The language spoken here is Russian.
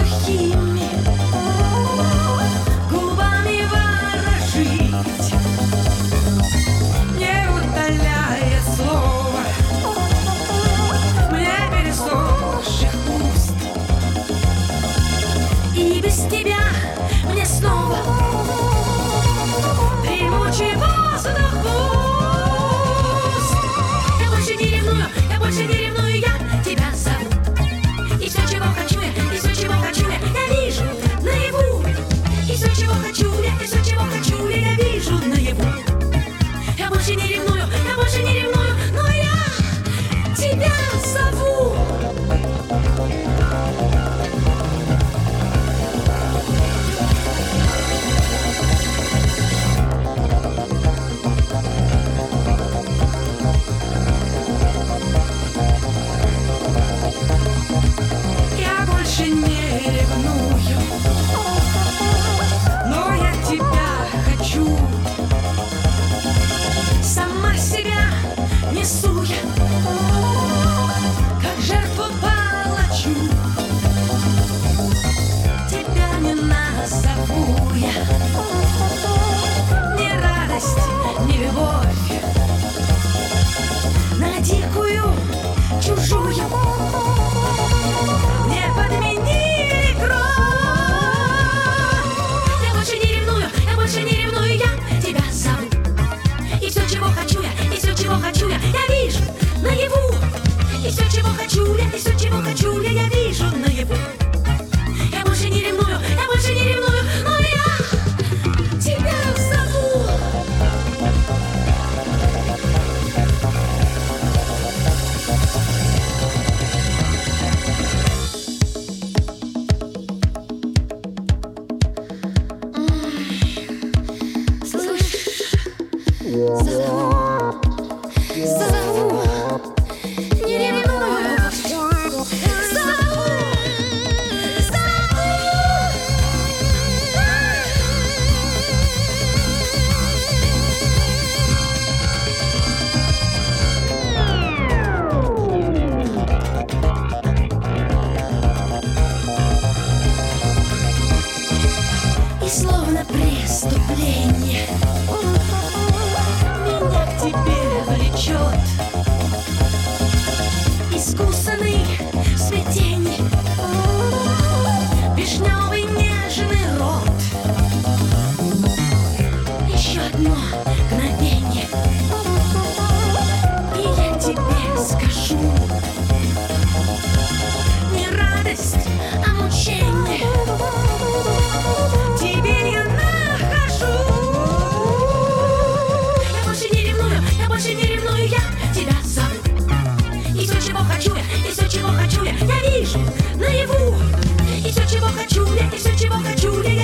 сухими губами ворожить, не удаляя слова мне пересохших уст. И без тебя мне снова дремучий воздух пуст. Я больше не ревную, я больше не ревную, я тебя зову. И все, чего хочу я, и все, чего хочу я вижу наяву. И все, чего хочу я, и все, чего хочу я вижу наяву. Я больше не ревную, я больше не ревную, но я тебя зову. Я больше не ревную, но я тебя хочу. Сама себя несу я, как жертву палачу. Тебя не назову я, ни радость, ни любовь, на дикую чужую не подменили кровь. Я больше не ревную, я больше не ревную, я тебя зову. И все, чего хочу я, и все, чего хочу я вижу наяву. И все, чего хочу я, и все, чего хочу я вижу наяву. Я больше не ревную, я больше не ревную, но я тебя зову. Слышь, зову, зову, не ревную, зову, зову. И словно преступление меня к тебе влечет. Искусанный в смятении вишневый нежный рот. Еще одно мгновение, и я тебе скажу: не радость, а мучение тебе я нахожу. Я больше не ревную, я больше не ревную, я тебя зову. И все, чего хочу я, и все, чего хочу я вижу наяву. И все, чего хочу я, и все, чего хочу я